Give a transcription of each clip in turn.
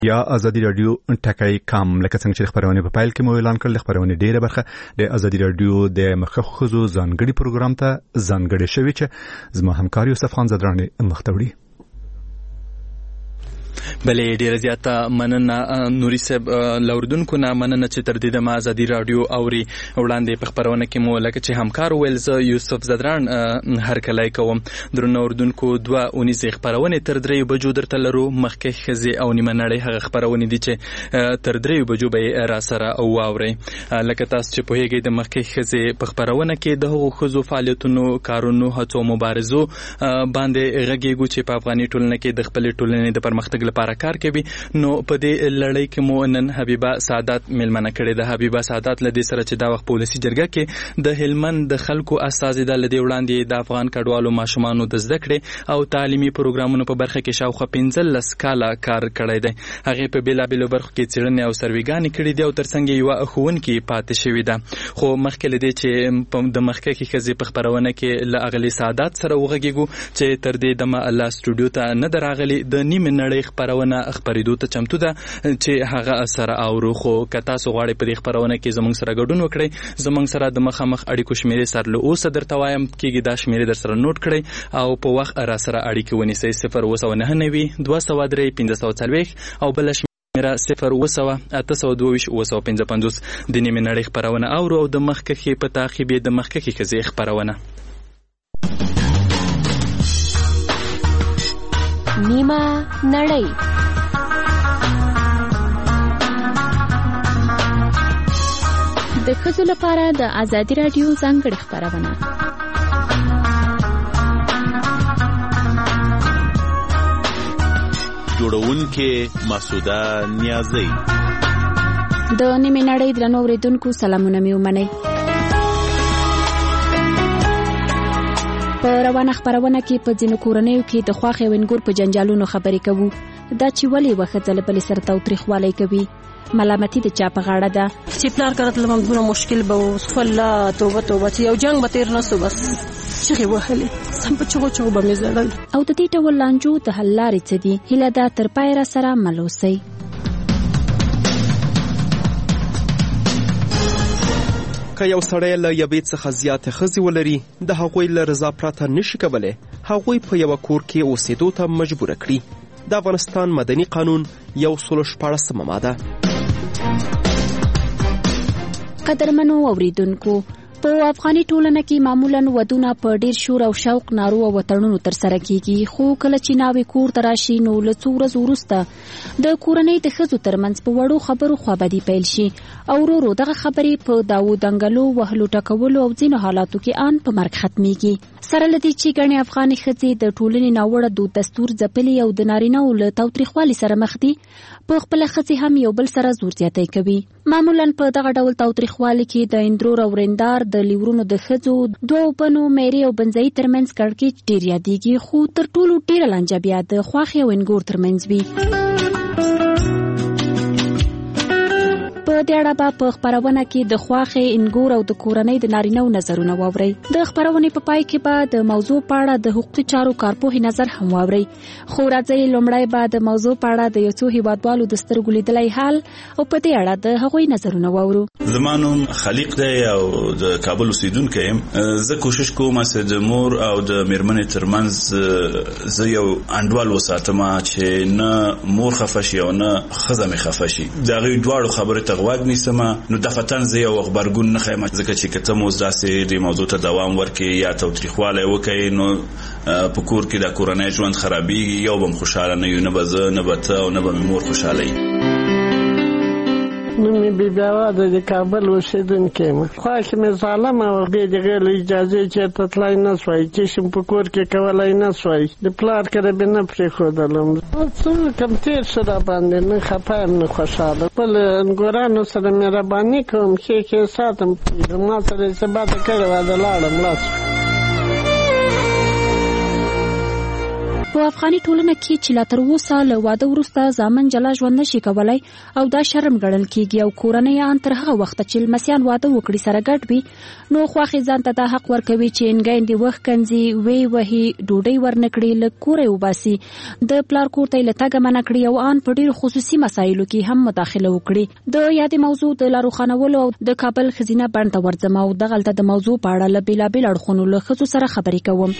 یا ازادي رادیو ټکای کام لکه څنګه چې خبرونه په پایل کې مو اعلان کړل خبرونه ډیره برخه د ازادي رادیو د مخخ خزو ځانګړي پروګرام ته ځانګړي شوی چې زما همکار یوسف خان زدرانی مختوړي بلې ډیره زیاته مننه نوري صاحب لوردونکو نه مننه چې تر دې د ازادي رادیو اوري وړاندې په خبرونه کې مو لکه چې همکار ویلز یوسف زدران هر کله کوم درنو اردوونکو 2 خبرونه تر 3 بجو درته لرو مخکې خزي او نیمه نړۍ هغه خبرونه دي چې تر 3 بجو به را سره او واوري لکه تاسو چې په هیګي د مخکې خزي په خبرونه کې د هغو خزو فعالیتونو کارونو هڅو مبارزو باندې غږیږي چې په افغاني ټولنه کې د خپل ټولنې د پرمختګ لپاره کار کوي نو په دې لړۍ کې مو نن حبیبه سعادت ملمنه کړې ده حبیبه سعادت لدې سره چې دا وخت پولیسي جرګه کې د هلمند د خلکو اساسي د لدې وړاندې د افغان کډوالو ماشومانو د زده کړې او تعلیمي پروګرامونو په برخه کې شاوخوا 15 کاله کار کړی دی هغه په بیلابیلو برخو کې څېړنې او سرویګانې کړې دي او ترڅنګ یو ښوونکی پاتې شوی ده خو مخکې لدې چې د مخکې کې خزي په خبرونه کې ل اغلی سعادت سره وغږیږو چې تر دې دمه الله سټوډیو ته نه دراغلي د نیمه نړۍ خبرونه خبرېدو ته چمتو ده چې هغه سره اورو خو که تاسو غواړئ په دې خبرونه کې زموږ سره ګډون وکړئ زموږ سره د مخامخ اړیکو شمیرې سره له اوسه درته وایم کېږي دا شمیرې در سره نوٹ کړئ او په وخت را سره اړیکې ونیسئ 0 293 540 او بل میرا 0 822 د نیمه نړۍ خبرونه اورو او د مخکې په تعقیب د مخکې خزي خبرونه نیمه نړۍ د ښځو لپاره د ازادي رادیو ځانګړې خبرونه جوړونکې مسعوده نیازی د نیمه نړۍ درنو اوریدونکو سلامونه مې ومنئ په روانه خبرونه کې په ځینو کورنیو کې د خواښې او انګور په جنجالونو خبرې کوو دا چې ولې وخت له بلې سره تاوتریخوالی کوي ملامتي د چا په غاړه ده چې پلار کړه له موږ مشکل به خپل توبه چې یو جنگ به تیر نسو بس چې وهلې سم په چغو به مې زړل او د دې ډول لانجو د حل لارې څه دي هیله ده تر پای را سره مل اوسئ که یو سړی له یوې څخه زیاتې ښځې ولري د هغوی له رضا پرته نشي کولی هغوی په یوه کور کې اوسېدو ته مجبوره کړي د افغانستان مدني قانون 114 ماده قدرمنو اوریدونکو په افغاني ټولنه کې معمولاً ودونه په ډیر شور او شوق نارو او وطنونو تر سره کیږي خو کله چې ناوې کور ته راشي نو له څو ورځو وروسته د کورنۍ د ښځو ترمنځ په وړو خبرو خوابدي پیل شي او ورو ورو دغه خبرې په داو دنګلو وهلو ټکولو او ځینو حالاتو کې ان په مرګ ختمیږي سره لدی چې ګڼې افغاني ښځې د ټولنې ناوړه دود دستور ځپلي او د نارینه‌و له تاوتریخوالي سره مخ دي په خپله ښځې هم یو بل سره زور زیاتی کوي معمولاً په دغه ډول تاوتریخوالي کې د اندرور او رندار د لیورونو د ښځو دوو بنو میرې او بنځایي ترمنځ کړکېچ ډېر یادېږي خو تر ټولو ډېره لانجه بیا د خواښې او انګور ترمنځ وي په دې اړه به په خبرونه کې د خواښې انګور او د کورنۍ د نارینه‌و نظرونه واورئ د خبرونې په پای کې به د موضوع په اړه د حقوقي چارو کارپوهې نظر هم واورئ خو راځئ لومړی به د موضوع په اړه د یو څو هیوادوالو د سترګو لیدلی حال او په دې اړه د هغوی نظرونه واورو زما نوم خلیق دی او د کابل اوسیدونکی یم زه کوشش کوم چې د مور او د میرمنې ترمنځ زه یو انډول وساتم چې نه مور خفه شي او نه ښځه مې خفه شي د هغوی دواړو خبرې ته غوږ نیسم نو دغه زه یو غبرګون نه ښیم ځکه چې که ته مو داسې دې موضوع ته دوام ورکړي یا تاوتریخوالی وکړي نو په کور کې د کورنۍ ژوند خرابېږي یو به م خوشحاله نه یو نه به زه نه به ته او نه به مې مور خوشحاله وي نوم مې بیبي اواده د کابل اوسېدونکی یم خواښې مې ظالمه وه د هغې له اجازې چېرته تللی نه سوای چشم په کور کې کولی نه سوای د پلار کره مې نه پرېښودلم څه وکړم تېر شه راباندې نه خفه یم نه خوشحاله خپل انګورانو سره مهرباني کوم ښې ښې ساتم ما سره یې څه بده کړې وه د لاړم لاس په افغاني ټولنه کې چې لا تر اوسه له واده وروسته زامن جلا ژوند نشي کولای او دا شرم ګڼل کیږي او کورنۍ تر هغه وخت چې لمسیان واده وکړي سره ګډ وي نو خواخې ځان ته دا حق ورکوي چې انګاندې وخت کنځي وهي ډوډۍ ورنکړي له کورې وباسي د پلار کور ته له تګ منع کړي او ان په ډیرو خصوصي مسایلو کې هم مداخله وکړي د یادې موضوع د لارو خانولو او د کابل خزینه بڼ ته ورځم او دغلته د موضوع په اړه له بیلابیل اړخونو له ښځو سره خبرې کوم.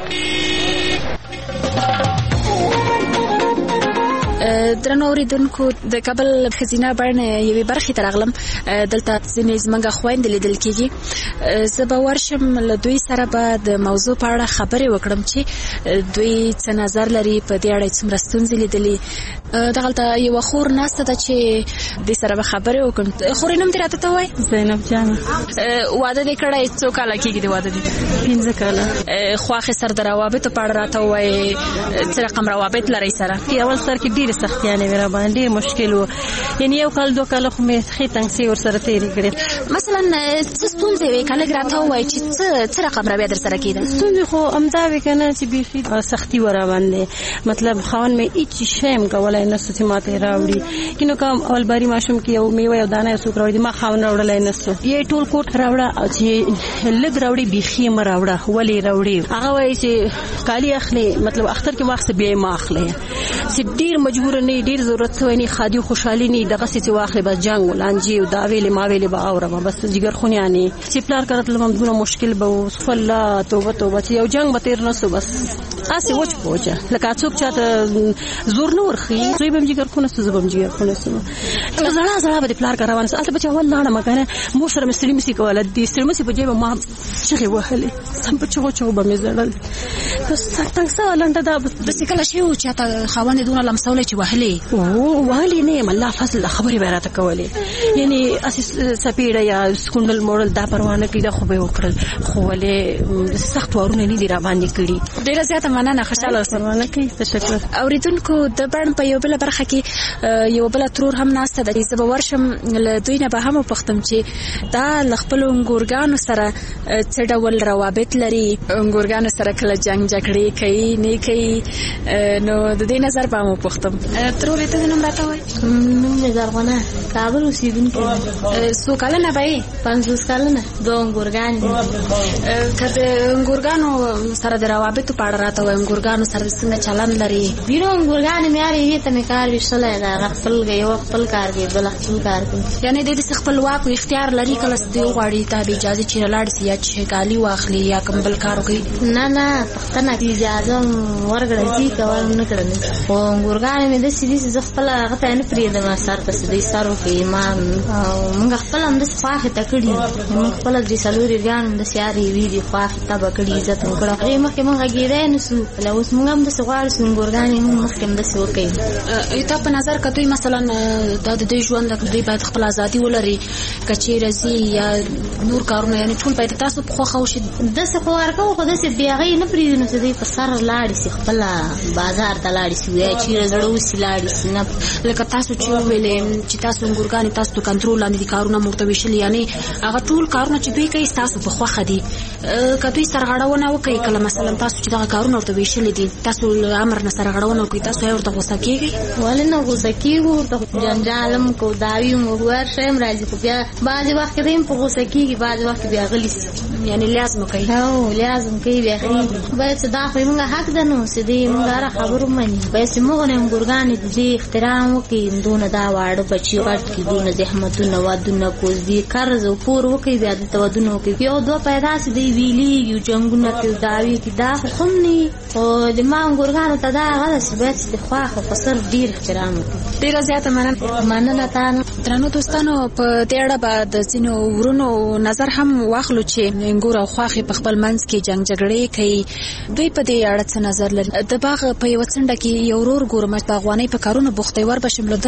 درنو اوریدونکو د کابل خزینه بڼ یوې برخې ته راغلم. دلته ځینې زموږ خویندې لیدل کېږي. زه به ورشم له دوی سره به د موضوع په اړه خبرې وکړم چې دوی څه نظر لري په دې اړه څومره ستونزې لیدلې. دغلته یوه خور ناسته ده چې دې سره به خبرې وکړم. خورې نوم دې راته ته ووایې؟ زینب جان. واده دې کړی څو کاله کېږي د واده دې؟ 15 کاله. خواښې سره د روابطو په اړه راته ووایې څه رقم روابط لرئ سره؟ اول سر کې ډېرې سختیانې وې راباندې ډېر مشکل و. یعنې یو کال 2 کاله خو مې ښې تنګسې ورسره تېرې کړې. مثلا څه ستونزې وې که لږ راته ووایې چې څه رقم رویه در سره کېده؟ ستونزې خو همدا وې که نه چې بیخي سختي وه راباندې. مطلب خاوند مې هېڅ شی هم کولی نه سو چې ما ته یې راوړي. کینو که اول باري ماشوم کې یو میوه یو دانه یو څوک راوړي ما خاوند راوړلی نه سو. یې ټول کور راوړه او چې لږ راوړي بیخي یې مه راوړه. ولې راوړي؟ هغه وایي چې کالي اخلي مطلب اختر کې واخلې بیا یې مه اخلې. چې ډېر مجبوره نه ډېر ضرورت شوی نه خادي خوشحالي نه دغسې چې واخلې بس جنګ لانجې او دا ویلې ما ویلې به اورم بس جګرخونیانې چې پلار کړه تلم دونه مشکل به و. الله توبه توبه چې یو جنګ به تېر نه سو بس هسې وچ پوچه لکه څوک چاته زور نه ورخي زوی به م جګرخونه سو زه به م جګرخونه سو. زړه زړه به د پلار کره روان سو. هلته به چې اول لاړم که نه مور سره مې ستړي مسي کوله د ستړي مسي په ځای به ما چغې وهلې سم په چغو چغو به مې زړل. بس تنګ سوه لنډه دا داسې کله شوي و چې هته خاوند یې دونه لمسولی چې وهلې؟ وهلې نه یم الله فضل خبرې به یې راته کولې. یعنې هسې سپېړه یا سکونډل موړل دا پروا نه کړي دا خو به یې وکړل خو ولې سخت وارونه نه دي راباندې کړي. ډېره زیاته مننه خوشحاله اوسئ. پروا نه کوي. تشکر. اورېدونکو د بڼ په یو بله برخه کې یوه بله ترور هم ناسته ده. زه به ورشم له دوی نه به هم وپوښتم چې دا له خپلو انګورګانو سره څه ډول روابط لري. انګورګانو سره کله جنګ جګړې کوي نه کوي نو د دې نظر به هم وپوښتم. ترورې ته دې نوم راته وایې؟ نوم مې زرغونه کابل اوسېدونکې یم. څو کلنه به یې؟ 50 کلنه. 2 انګورګانې دي. که د انګورګانو سره د روابطو په اړه راته وایې انګورګانو سره څنګه چلند لري؟ ډېرو انګورګانې مې هرې یوې ته مې کار ویشتلی دی. هغه خپل یوه خپل کار کوي بله خپل کار کوي. یعنې دی داسې خپلواک و اختیار لري کله دوی وغواړي ته به اجازه چېرې لاړ سي یا چې کالي واخلي یا کوم بل کار وکړي؟ نه پښتنه اجازه ورکړه چې کول نه کړه خو انګورګانې مې داسې دي چې زه خپله هغه ته نه پرېږدم سر پسې دوی سر وکړي. مونږ خپله همداسې خواښې ته کړي مونږ خپله 3-4 ګان همداسې هرې یوې دي خواښې ته به کړي عزت مو کړه. هغې مخکې مونږ غږېدی نه سو کله اوس مونږ همداسې غواړو چې انګورګانې مونږ مخکې همداسې وکړي. تا په نظر که دوی مثلا دا د دوی ژوند دوی باید خپل ازادي ولري که چېرې ځي یا نور کارونه یعنې ټول باید تاسو په خوښه وشي؟ داسې خو ورکوو خو داسې بې هغې نه پرېږدو نو چې دوی په سر لاړې سي خپله بازار ته لاړې سي یا چېرې زړه وسي لاړې سي. نه لکه تاسو چې وویلې چې تاسو انګورګانې تاسو په کنټرول لاندې دي کارونه مو ورته ویشلي یعنې هغه ټول کارونه چې دوی کوي ستاسو په خوښه دي. که دوی سرغړونه وکړي کله مثلا تاسو چې دغه کارونه ورته ویشلي دي تاسو له امر نه سرغړونه وکړي تاسو یې ورته غوسه کېږئ؟ ولې نه غوسه کېږو ورته جنجال هم کوو داوي هم ورشه هم راځي خو بیا بعضې وخت کې دوی هم په غوسه کېږي بعضې وخت کې بیا غلي سي یعنې لیاز مو کوي؟ هو لیاز هم کوي بیا ښې باید چې دا خو زموږ حق ده نو چې دوی موږ هره خبرو مني باید چې موږ نه انګورګانې د دې احترام وکړي دونه دا واړه بچي غټ کړي دونه زحمتونه ودونه کوزدي قرض او پور وکړي بیا دلته ودونه وکړي یو دوه پیدا چې دوی ویلېږي جنګونه کوي دعوې کوي دا خو هم نه خو د ما انګورګانو ته دا هغه ده چې باید چې د خواښ او قصر ډېر احترام وکړي. ډېره زیاته مننه تا. درنو دوستانو په دې اړه به د ځینو ورونو نظر هم واخلو چې انګور او خواښې په خپل منځ کې جنګ جګړې کوي. دوی په دې اړه څه نظر لري؟ د باغ په یوه څنډه کې یو ورور ګورم چې باغوانۍ په کارونو بوخت دی وربشم له ده نه به په دې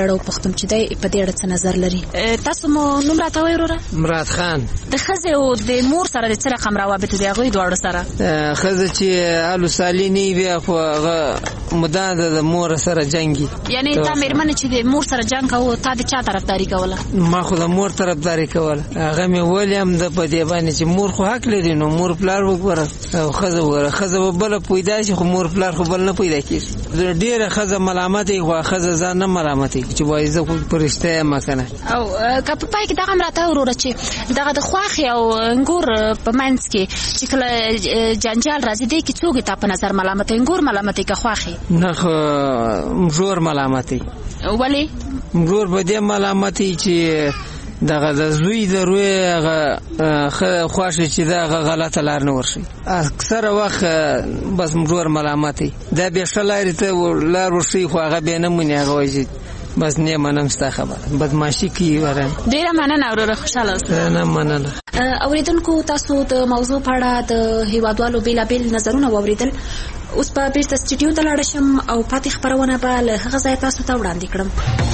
اړه پښتم چې دی په دې اړه څه نظر لري. تاسو مو نوم راته وایئ وروره؟ مراد خان. د ښځې او د مور سره د څه رقم روابط دي هغوی دواړو سره؟ ښځه چې الو سالي نه بیا خو هغه مدام د مور سره جنګي. یعنی تا مېرمنه چې د مور سره جنګ کوو تا د چا طرفداري کوله؟ ما خو د مور طرفداري کوله. هغه مې ولې هم د په دې باندې چې مور خو حق لري نو مور پلار وګوره او ښځه وګوره. ښځه به بله پیدا شي خو مور پلار خو بل نه پیدا کېږي. ډېره ښځه ملامت وي خو ښځه ځان نه ملامت وي چې وایي زه خو په رښتیا یم که نه. او که په پای کې دغه هم راته وروره چې دغه د خواښې او انګور په منځ کې چې کله جنجال راځي دی کې څوک تا په نظر ملامت وي؟ انګور ملامت وي که خواښې؟ نه خو مږور ملامت وي. ولې؟ مږور په دې ملامت وي چې دغه د زوی د روی هغه خواښې چې دغه غلطه لار نه ورشي. اکثره وخت بس مږور ملامت وي. دا بیا ښه لارې ته لار ورشي خو هغه بیا نه مني. هغه وایي چې بس نه منم ستا خبره بدماشي کوي. ډېره مننه وروره خوشحاله اوسه. نه مننه. اوریدونکو تاسو د موضوع په اړه د هیوادوالو بېلابېل نظرونه واورېدل. اوس به بیرته سټوډیو ته لاړه شم او پاتې خپرونه به له هغه ځایه تاسو ته وړاندې کړم.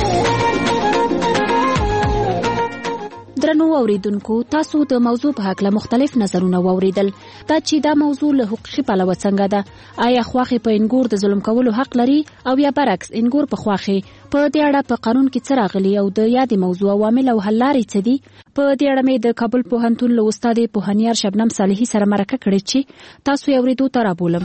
درنو اوریدونکو تاسو د موضوع په هکله مختلف نظرونه واوریدل. دا چې دا موضوع له حقوقي پلوه څنګه ده؟ آیا خواښې په انګور د ظلم کولو حق لري او یا برعکس انګور په خواښې؟ په دې اړه په قانون کې څه راغلي او د یادې موضوع عوامل او حل لارې څه دي؟ په دې اړه مې د کابل پوهنتون له استاد پوهنیار شبنم صالحي سره مرکه کړې چې تاسو یې اورېدو ته رابولم.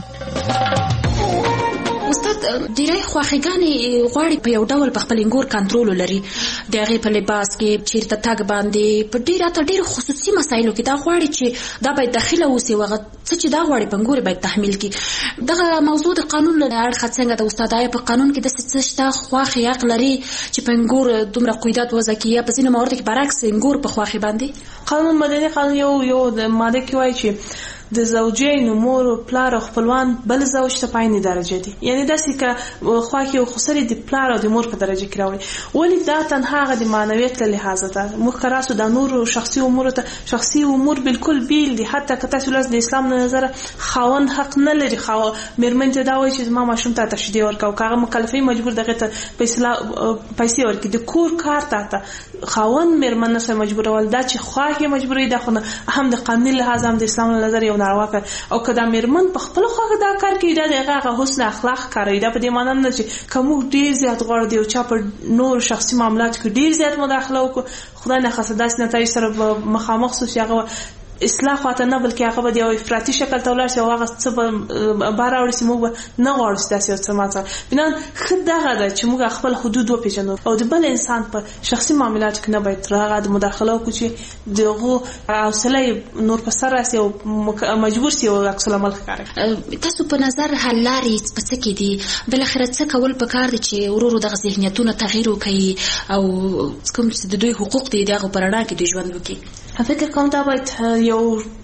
استاد ډیری خواخېګانې غواړي په یو ډول په خپل انګور کنټرول لري. د هغې په لباس کې چیرته تګ باندې په ډېرو خصوصي مسایلو کې دا غواړي چې دا باید داخله اوسي او هغه څه چې دا غواړي په انګور باید تحمیل کړي. دغه موضوع د قانون له اړخه څنګه د استاد؟ آیا په قانون کې داسې څه شته خواښې حق لري چې په انګور دومره قیودات وضع کړي یا په ځینو مواردو کې برعکس انګور په خواښې باندې؟ قانون مدني قانون یو د ماده کې وایي چې د زوجین مور او پلار او خپلوان بل زوج ته پاینې درجه دي. یعنی داسې که خواښې او خسرې د پلار او د مور په درجه کې راوړي. ولې دا تنها هغه د معنویت له لحاظه ده. موږ که راسو د نور شخصي امورو ته شخصي امور بالکل بیل دي. حتی که تاسو لاس د اسلام له نظره خاوند حق نه لري مېرمن ته دا وایي چې زما ماشوم ته تشدید ورکړه او که هغه مکلفې مجبور دغې ته پیسې ورکړي. د کور کار ته خاوند مېرمن نه شي مجبورول. دا چې خواښې مجبوري ده خو هم د قانوني لحاظ هم د اسلام له نظره یو ناروا کار. او که دا مېرمن په خپل خوښه دا کار کوي دا د هغه حسن اخلاق کاروي. دا په دې معنی نه چې که موږ ډېر زیات غواړو د یو چا په نور شخصي معاملاتو کې ډېر زیات مداخله وکړو خدای نخواسته داسې نتایج سره مخامخ شو چې هغه اصلاح خواته نه بلکې هغه به د یو افراطي شکل ته ولاړ شي او هغه څه به بار راوړي چې موږ به نه غواړو چې داسې یو څه ماته. بنان ښه دغه ده چې موږ خپل حدود وپېژنو او د بل انسان په شخصي معاملاتو کې نه باید تر هغه د مداخله وکړو چې د هغو حوصله یې نور په سر راسي او مجبور سي او عکس العمل ښکاره. تاسو په نظر حل لارې په څه کې دي؟ بالاخره څه کول پکار دي چې ورو ورو دغه ذهنیتونه تغییر وکړي او کوم چې د دوی حقوق دي دغه په رڼا کې دوی ژوند وکړي؟ فکر کوم دا باید یو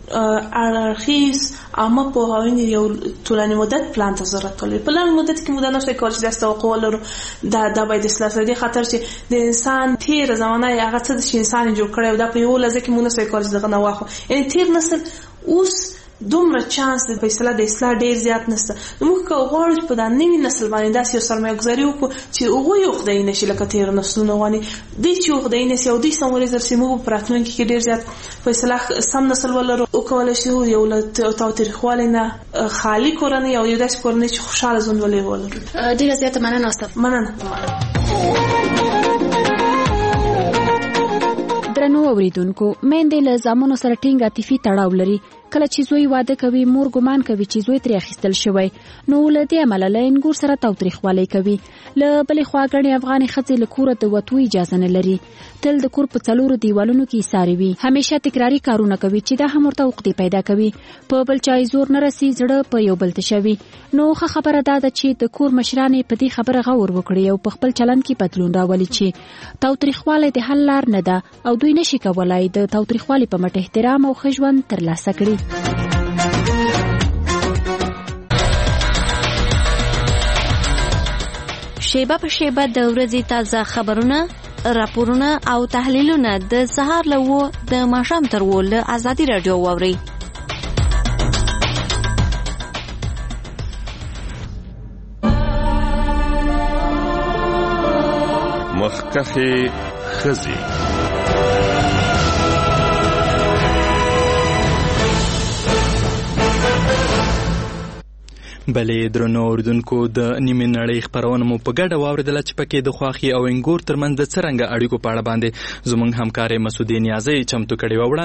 اړخیز عامه پوهاوی یو طولاني مدت پلان ته ضرورت لري. په لنډ مدت کې موږ نه شو کولای چې داسې توقع ولرو. دا باید اصلاح شي خاطر چې د انسان تیر زمانه هغه څه چې انسان جوړ کړی او دا په یو لږه کې موږ نه شو کولای چې دغه نه واخو. یعنی تیر نسل اوس دومره چانس د فیصله د اصلاح ډیر زیات نشته. موږ که غواړو چې په دا نوي نسل باندې داسې یو سرمایه‌ګذاري وکړو چې هغوی عقده‌ای نشي لکه تېرو نسلونو غوانې دوی چې عقده‌ای نشي او دوی سمورې درسي موږ په راتلونکي کې ډیر زیات فیصله سم نسل ولرو وکولی شو یو له تاوتریخوالي نه خالي کورنۍ او یو داسې کورنۍ چې خوشحاله ژوند ولرو. ډیره زیاته مننه استاد. مننه. درنو اوریدونکو میندې له زامنو سره ټینګ عاطفي تړاو لري. کله چې زوی واده کوي مور ګمان کوي چې زوی ترې اخیستل شوی نو له دې عمله له انګور سره تاوتریخوالی کوي. له بلې خوا ګڼې افغاني ښځې له کوره د وتو اجازه نه لري. تل د کور په څلورو دیوالونو کې ایسارې وي. همیشه تکراري کارونه کوي چې دا هم ورته عقدې پیدا کوي. په بل چا زور نه رسي زړه په یو بل تشوي. نو ښه خبره دا ده چې د کور مشرانې په دې خبره غور وکړي او په خپل چلند کې بدلون راولي چې تاوتریخوالی د حل لار نه ده او دوی نشي کولای د تاوتریخوالي په مټ احترام او ښه ژوند ترلاسه کړي. شیبه په شیبه د ورځې تازه خبرونه، راپورونه او تحلیلونه د سهار له 9 د ماښام تر 10 له ازادي رادیو واورئ. مخکخې ښځې. بلې درنو اوریدونکو د نیمې نړۍ خپرونه مو په ګډه واوریدله چې پکې د خواخي او انګور ترمنځ د څرنګه اړیکو په اړه باندې زموږ همکار مسعودي نیازی چمتو کړی و.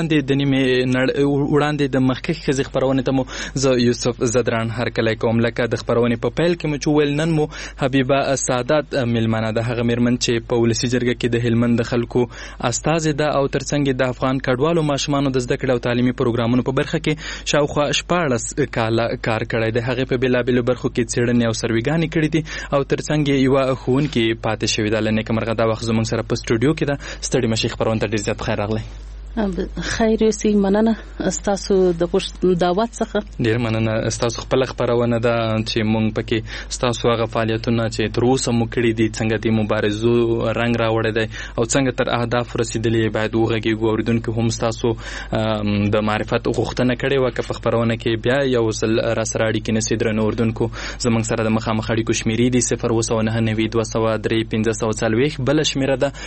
وړاندې د مخکښ ښځې خپرونې ته مو زه یوسف زدران هرکلی کوم. لکه د خپرونې په پیل کې مو چې ویل نن مو حبیبه سعادت میلمنه ده، هغه میرمن چې په ولسي جرګه کې د هلمند د خلکو استازې ده او ترڅنګ د افغان کډوالو ماشومانو د زده کړې او تعلیمي پروګرامونو په برخه کې شاوخوا 14 کاله کار کړی دی. هغه په بېلابېلو برخو کې څېړنې او سرویګانې کړې دي او ترڅنګ یې یوه ښوونکې پاتې شوې ده. له نیکمرغه دا وخت زموږ سره په سټوډیو کې ده. ستړي مشي خپرونه ته ډېر زیات بخیر راغلی. خیر اوسئ، مننه ستاسو د دعوت څخه. ډېر مننه. ستاسو خپله خپرونه ده چې موږ پکې ستاسو هغه فعالیتونه چې تر اوسه مو کړي دي، څنګه د مبارزو رنګ راوړی دی او څنګه تر اهداف رسېدلي باید وغږېږو. اورېدونکي هم ستاسو د معرفت غوښتنه کړې وه. که په خپرونه کې بیا یو ځل راسره اړیکې نیسئ درنو اورېدونکو، زموږ سره د مخامخ اړیکو شمېرې دي 02990 203 1540. بله شمېره ده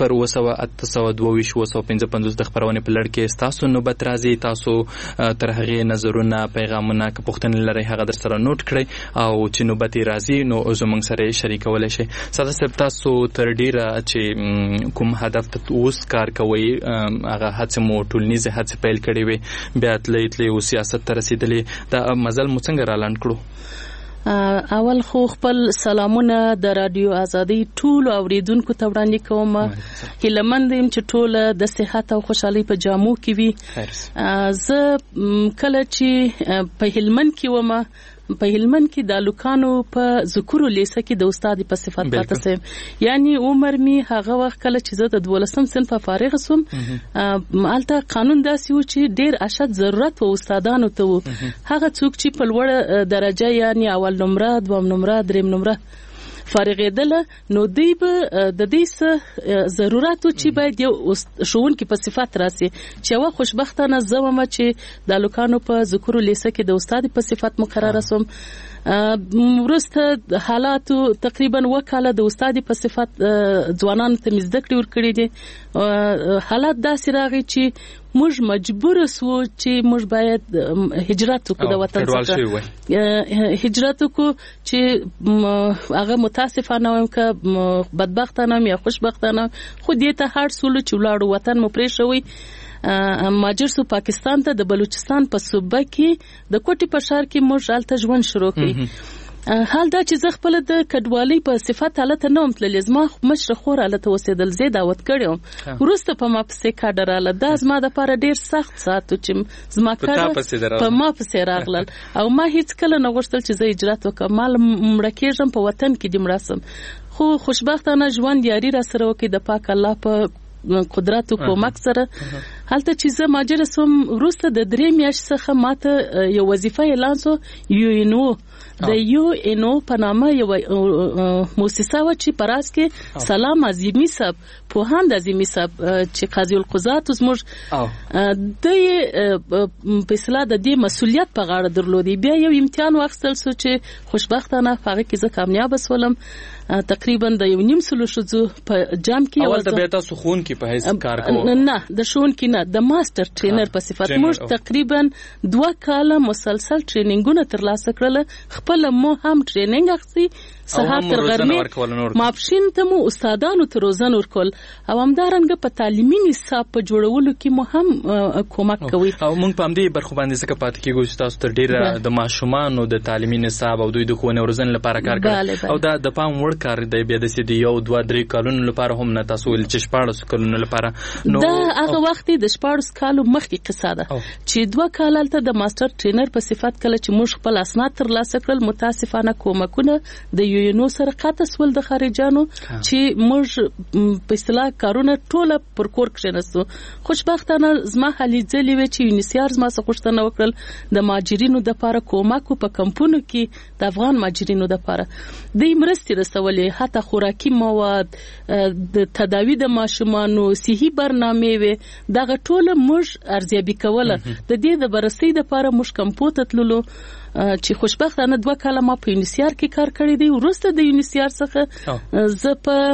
029 822 د خپرونې په لړ کې ستاسو نوبت راځي. تاسو تر هغې نظرونه، پیغامونه، که پوښتنې لرئ هغه در سره نوٹ کړئ او چې نوبت یې راځي نو زموږ سره یې شریکولی شئ. ساده صاحب، تاسو تر ډېره چې کوم هدف ته اوس کار کوئ، هغه هڅې مو ټولنیزې هڅې پیل کړې وې، بیا تلئ او سیاست ته رسېدلې، دا مزل مو څنګه رالنډ کړو؟ اول خو خپل سلامونه د رادیو ازادي ټول اوریدونکو ته وړاندې کوم. هیلمند یم چې ټول د صحت او خوشحالي په جامو کې وي. زه کله چې په هلمند کې وم، په هلمند کې د لوکانو په ذکرو لیسه کې د استاد په صفت پاتې سم، یعنی عمر می هغه وخت کله چې زه د 12م صنف فارغ سوم، مالته قانون داسې و چې ډیر اشد ضرورت و استادانو ته و. هغه څوک چې په لوړ درجه یعنی اول نمره، دوم نمره، دریم نمره فارغېدل، نو دوی به د دې ضرورت و چې باید یو ښوونکي په صفت راسي. چې یوه خوشبختانه زه ومه چې د لوکانو په ذکرو لیسه کې د استاد په صفت مقرره سوم. وروسته حالاتو تقریبا وکاله د استاد په صفت ځوانانو ته مې زده کړې ورکړې دي. حالات داسې راغی چې موږ مجبور سو چې موږ باید هجرت وکړو د وطن څخه. هجرت وکړو چې هغه متاسفانه وایم که بدبختانه یا خوشبختانه خو دې ته هر سولو چې ولاړو وطن مو پرېښوی. ماجر سو پاکستان ته د بلوچستان په صوبه کې د کوټي په ښار کې موږ هلته ژوند شروع کړی. حال دا چې زه خپل د کډوالۍ په صفت حالت نه وم تللی، زما مشر خور حالت اوسېدل، زه دعوت کړی وم. وروسته په ما پسې کاډر راغله. دا زما دپاره ډېر سخت ساعت و چې زما کاډر په ما پسې راغلل او ما هیڅ کله نه غوښتل چې زه هجرت وکړم. ما مړه کېږم په وطن کې دې مړه سم، خو خوشبختانه ژوند یاري را سره وکړي د پاک الله په قدرت او کومک سره. هلته چې زه ماجر سوم، وروسته د 3 میاشتې څخه ماته یو وظیفه اعلان سو. UNO د UNO په نامه یو مؤسسه و چې پراس کې سلام عظیمی صاحب، پوهاند عظیمی صاحب چې قاضي القضات زموږ د فیصله د دې مسولیت په غاړه درلودي. بیا یو امتحان واخیستل سو چې خوشبختانه هغه کې زه کامیاب شولم. تقریبا د 1.5 ښځو په جام کې اول ته بیا تاسو ښوونکي په حیث کار کوئ؟ نه، د ښوونکي نه، د ماستر ټرینر په صفت. موږ تقریبا 2 کاله مسلسل ټریننګونه ترلاسه کړل. خپل مو هم ټریننګ اخیستی، سهار تر غرمې ماپښین ته مو استادانو ته روزنه ورکول او همدارنګه په تعلیمي نصاب په جوړولو کې مو هم کومک کوي. او موږ په همدې برخو باندې څنګه پاتې کېږو چې تاسو تر ډېره د ماشومانو د تعلیمي نصاب او دوی د ښوونې او روزنې لپاره کار کوي او دا د پام وړ کار دی. بیا داسې د 1 2 3 کالونو لپاره هم نه، تاسو ویل چې 14 کالونو لپاره. نو دا هغه وخت د 14 کالو مخکې قصه ده چې 2 کال هلته د ماستر ټرینر په صفت کله چې موږ خپل اسناد ترلاسه کړل، متاسفانه کومکونه د UNO سره قاطع سول د خارجانو چې موږ په اصطلاح کارونه ټوله پر کور کښېناستو. خوشبختانه زما هلې ځلې وې چې UNHCR زما څخه غوښتنه وکړل د مهاجرینو دپاره کومک په کمپونو کې د افغان مهاجرینو دپاره دوی مرستې رسول. ارزولې، حتی خوراکي مواد، د تداوی د ماشومانو صحي برنامې وي، دغه ټوله موږ ارزیابي کوله. د دې د بررسۍ لپاره موږ کمپو ته تللو چې خوشبختانه 2 کاله ما په یونیسیار کې کار کړی دی. وروسته د یونیسیار څخه زه په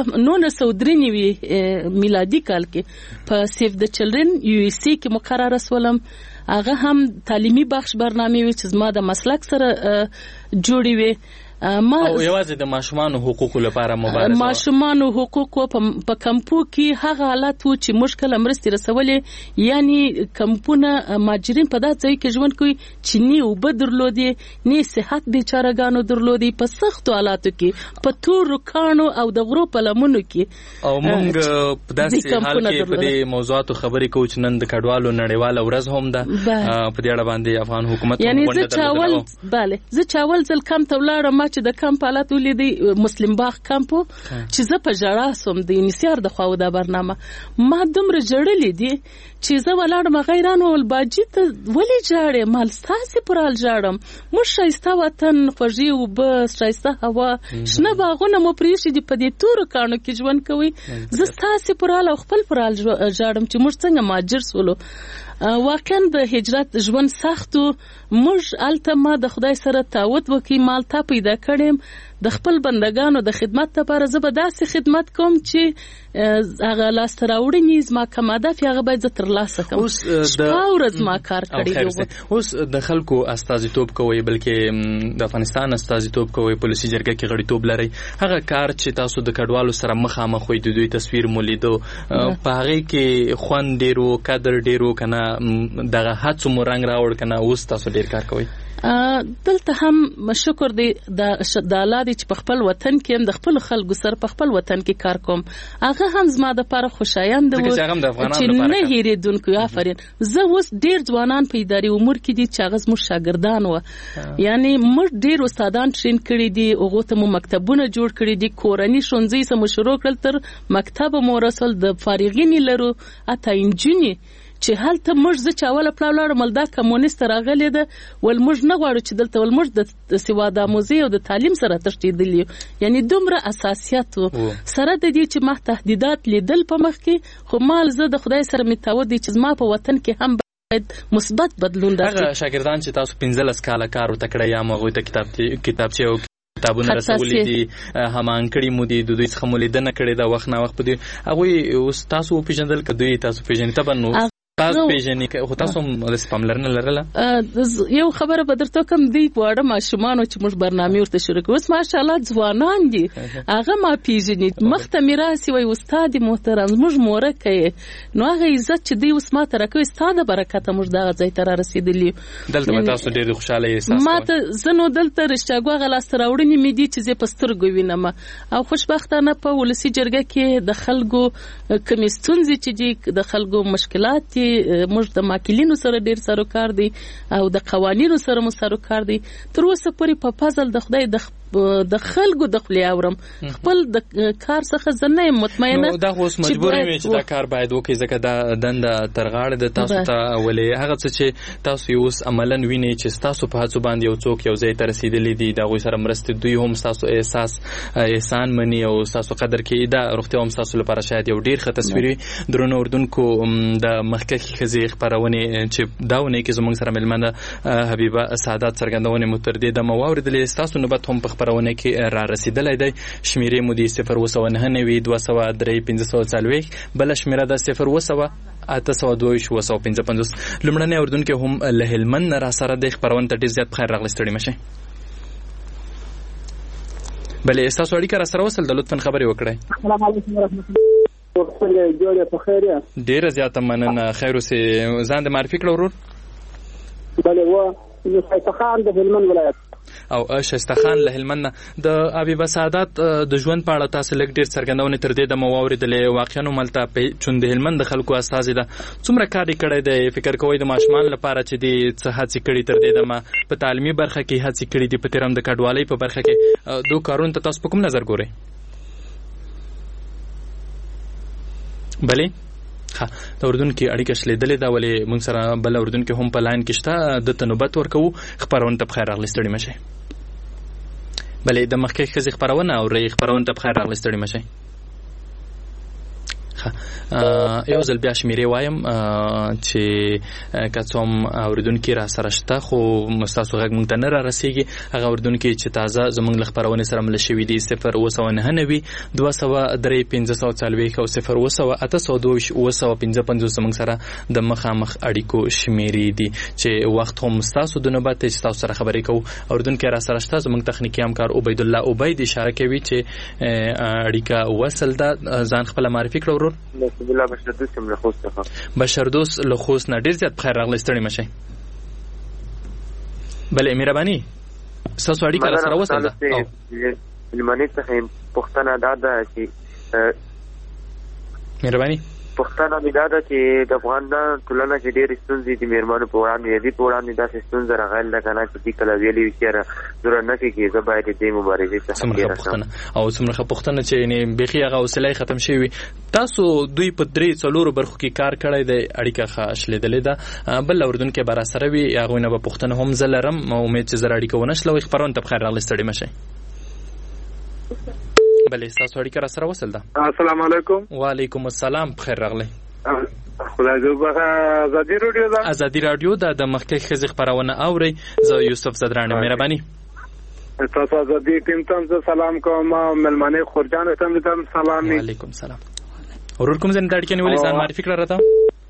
1993 میلادي کال کې په سیف د چلډرن یو اس سی کې مقرره شولم. هغه هم تعلیمي بخش برنامه وی چې زما د مسلک سره جوړې وي. او یوازې د ماشومانو حقوقو لپاره مبارزه، ماشومانو حقوقو په کمپو کې هغه حالات وو چې مشکل مرستې رسولې، یعنی کمپونه ماجرین په داسې ځای کې ژوند کوي چې نه اوبه درلودې، نه صحت بیچارهګانو درلودې، په سختو حالاتو کې، په تورو کاڼو او د غرو په لمنو کې. او موږ په داسې حال کې په دې موضوعاتو خبرې کوو چې نن د کډوالو نړیواله ورځ هم ده. په دې اړه باندې افغان حکومت یعنی زه چاول ځل کم ته ولاړم چې د کمپ حالت ولیدي، مسلم باغ کمپو، چې زه په ژړا سوم د یونیسیار د خوا د برنامه ما دومره ژړلې دي چې زه ولاړم غیران ول باجی ته ولې ژاړې؟ مال ستاسې پرال ژاړم، موږ ښایسته وطن، خوږې اوبه، ښایسته هوا، شنه باغونه مو پرېښي دي، په دې تورو کاڼو کې ژوند کوئ، زه ستاسې پرال او خپل پرال ژاړم چې موږ څنګه مهاجر سولو. واقعا د هجرت ژوند سختو. موږ الته ما د خدای سره تعهد وکړ، مال تا پیدا کړم د خپل بندگانو د خدمت لپاره. زه به داسې خدمت کوم چې هغه لاسته راوړنې زما کوم هدف هغه باید زه ترلاسه کړم. شپه ورځ ما کار کړی. اوس د خلکو استازیتوب کوئ، بلکې د افغانستان استازیتوب کوئ، پولیسي جرګه کې غړیتوب لرئ. هغه کار چې تاسو د کډوالو سره مخامخ وئ، د دوی تصویر مو لیدو، په هغې کې خوند ډېر و، قدر ډېر و، که نه دغه هڅو مو رنګ راوړ، که نه اوس تاسو ډېر کار کوئ؟ دلته هم شکر دی د الله دی چې په خپل وطن کې هم د خپل خلکو سره په خپل وطن کې کار کوم. هغه هم زما د لپاره خوشایند و چې نه هېرېدونکو. آفرین. زه اوس ډېر ځوانان په اداري امور کې دي چې هغه زموږ شاګردان وه، یعنی موږ ډېر استادان ټرین کړي دي، هغو ته مو مکتبونه جوړ کړي دي، کورني ښوونځي سه مو شروع کړل، تر مکتبه مو رسول، د فارغینې لرو، حتی انجونې چې هلته موږ زه چې اوله پلا ولاړم ول دا کمونیست راغلی ده، ول موږ نه غواړو چې دلته ول موږ د سواد آموزۍ او د تعلیم سره تښتېدلي یو. یعنی دومره اساسیات و سره د دې چې ما تهدیدات لیدل په مخ کې، خو مال زه د خدای سره مې تعهد دی چې زما په وطن کې هم باید مثبت بدلون راشي. هغه شاګردان چې تاسو 15 کاله کار ورته کړی یا هغوی ته کتابچې او کتابونه رسولې دي، همان کړي مو دي، د دوی څخه مو لیدنه کړې ده وخت نه وخت په دې هغوی اوس تاسو وپېژندل که دوی تاسو پېژني؟ طبعا نو تاسو پیژنې خو تاسو هم د پاملرنه لرله. یو خبره به درته کوم، دی واړه ماشومانو چې موږ برنامې ورته شروع کړو، اوس ماشاءالله ځوانان دي، هغه ما پیژني، مخ ته مې راسي وایي استاد محترم زموږ مورکه یې، نو هغه عزت چې دی اوس ما ته راکوي ستا د برکته موږ دغه ځای ته رارسېدلي. دلته به تاسو ډېر خوشحاله احساس کوئ؟ ما ته زه نو دلته رښتیاګو هغه لاسته راوړنې مې دي چې زه په سترګو وینم، او خوشبختانه په ولسي جرګه کې د خلکو کومې ستونزې چې دي، د خلکو مشکلات دي، موږ د ماکلینو سره ډیر سروکار دي او د قوانینو سره مو سروکار دي. تر اوسه پورې په فضل د خدای د خلکو د خپل اورم خپل د کار څخه زنه مطمئنه. نو دا اوس مجبور وي چې دا کار باید وکړي، ځکه دا دنده ترغاړه د تاسو ته ولې هغه څه چې تاسو اوس عملاً ویني چې تاسو په هڅو باندې یو څوک یو ځای ته رسیدلی دي، دا غوي سره مرسته دوی هم تاسو احسان مني او تاسو قدر کوي. دا روغتیا هم تاسو لپاره شاید یو ډیر ښه تصویر وي. درنو اردوونکو، د مخکې خزي خبرونه چې داونه کې زموږ سره ملمنه حبیبه سعادت څرګندونه متردید د موارد تاسو نوبت هم په خبرونه کې را رسیدلای دی. شمیرې مو دي 099 203 540 بل شمیره ده 0 822 لمړنۍ اردوونکو هم له هلمند را سره د خبرونه ته ډیر زیات بخیر راغلی. ستړي مشه. بلې تاسو اړیکه را سره وصل د لطفاً خبرې وکړئ. السلام علیکم ورحمت الله. جوړه په خیر یا ډیر زیات مننه. خیر اوسې. ځان د معرفي کړو ورور. بلې و شایسته خان د هلمند ولایت او شایسته خان له هلمند د حبیبه سعادت د ژوند په اړه تاسو لږ ډیر څرګندونه تر دې د موارد واقعا ملته په چوند هلمند د خلکو استاد ده څومره کار کړی دی؟ فکر کوي د ماشومان لپاره چې دی څه هڅې کړي تر دې دمه په تعلیمي برخه کې هڅې کړي دي، په تیرم د کډوالۍ په برخه کې دوه کارونه تاسو په کوم نظر ګورئ؟ بلې د اردن کې اړیکه شلیدلې ده، ولې موږ سره بل اردن کې هم په لاین کې شته، د تنوبت ورکو خبرونه ته بخیر راغلی. ستړي مشه. بلې د مخکې ښځې خپرونه اورئ خپرونه ته بخیر راغلی ستړي مشئ یو ځل بیا شمیرې وایم چې که څوم اوریدونکي را سره شته خو ستاسو غږ موږ ته نه را رسېږي هغه اوریدونکي چې تازه زموږ له خپرونې سره مله شوي دي 0 999 203 540 او 0 822 زموږ سره د مخامخ اړیکو شمیرې دي چې وخت هم ستاسو د نوبت چې تاسو سره خبرې کوو اوریدونکي را سره شته زموږ تخنیکي همکار عبید الله عبید اشاره کوي چې اړیکه وصل ده ځان خپل معرفي کړو ورور بالله بشردوس له خوست څخه بشردوس له خوست نه ډیر زیات بخیر راغلی ستړي مشئ بلې مهرباني ستاسو اړیکه را سره وصل ده لمنې څخه پوښتنه دا ده چې مهرباني پښتانه دا ده چې د افغانستان ټولنه چې ډېرې ستونزې د میرمنو په وړاندې دي په وړاندې داسې ستونزه راغلې ده که نه چې دې کله ویلي وي چې ضرورت نه کېږي زه باید دې مبارزې څخه تېره شم او څومره ښه پوښتنه چې یعنې بیخي هغه حوصله یې ختم شوي تاسو دوی په 3-4 برخو کې کار کړی دی اړیکه ښه شلېدلې ده بل اورېدونکی به راسره وي هغوی نه به پوښتنه هم زه لرم امید چې زه اړیکه ونه شلوئ خپرونه ته بخیر راغلی ستړي مشئ بلې ستاسو اړیکه را سره وصل ده السلام علیکم وعلیکم السلام بخیر راغلی خدای دې وبخښه ازادي راډیو ده ازادي راډیو ده د مخکې ښځې خپرونه اورئ زه یوسف زدرانه مهرباني تاسو ازادي ټیم ته زه سلام کوم ملمنې خورجان ته هم سلام وعلیکم سلام ورور کوم ځای نه د اړیکې نیولې ځان معرفي کړه راته